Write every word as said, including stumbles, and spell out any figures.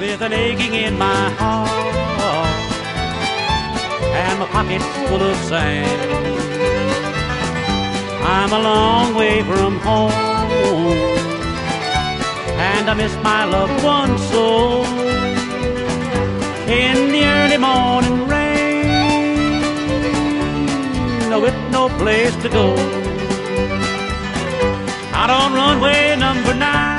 with an aching in my heart and my pocket full of sand. I'm a long way from home and I miss my loved one so. In the early morning rain, with no place to go, out on runway number nine,